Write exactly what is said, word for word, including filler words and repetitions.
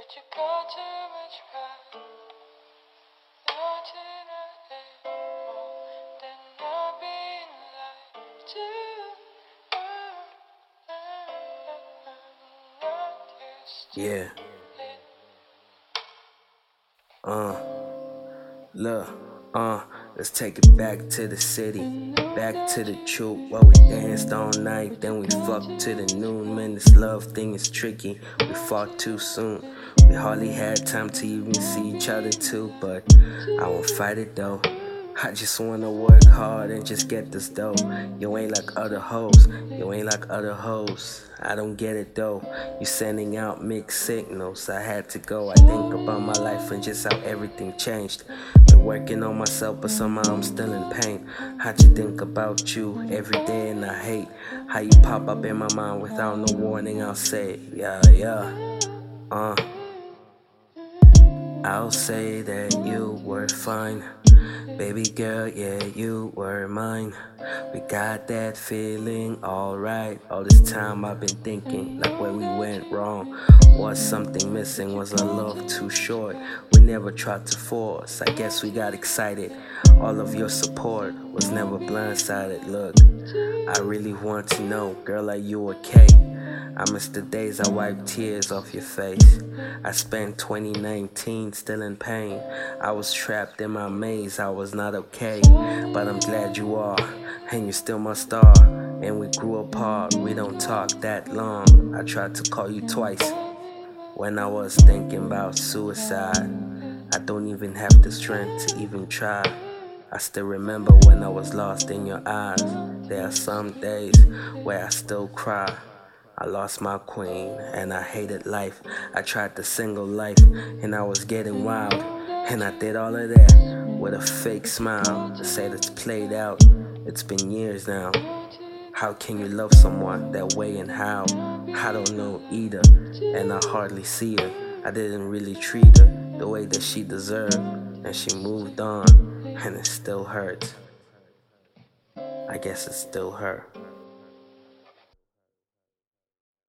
you got too much pride. Not enough more than not being lied to. Yeah. Uh, look, uh, let's take it back to the city, back to the truth where we danced all night, then we fucked to the noon. Man, this love thing is tricky. We fought too soon. We hardly had time to even see each other too, but I won't fight it though. I just wanna work hard and just get this dough. You ain't like other hoes, you ain't like other hoes. I don't get it though. You sending out mixed signals. I had to go. I think about my life and just how everything changed. Been working on myself, but somehow I'm still in pain. I just think about you every day and I hate how you pop up in my mind without no warning. I'll say, yeah, yeah, uh. I'll say that you were fine. Baby girl, yeah, you were mine. We got that feeling alright. All this time I've been thinking, like where we went wrong. Was something missing? Was our love too short? We never tried to force. I guess we got excited. All of your support was never blindsided. Look, I really want to know, girl, are you okay? I miss the days I wiped tears off your face. I spent twenty nineteen still in pain. I was trapped in my maze, I was not okay. But I'm glad you are, and you're still my star. And we grew apart, we don't talk that long. I tried to call you twice when I was thinking about suicide. I don't even have the strength to even try. I still remember when I was lost in your eyes. There are some days where I still cry. I lost my queen and I hated life. I tried the single life and I was getting wild. And I did all of that with a fake smile to say that's played out. It's been years now. How can you love someone that way and how? I don't know either, and I hardly see her. I didn't really treat her the way that she deserved, and she moved on, and it still hurts. I guess it's still her.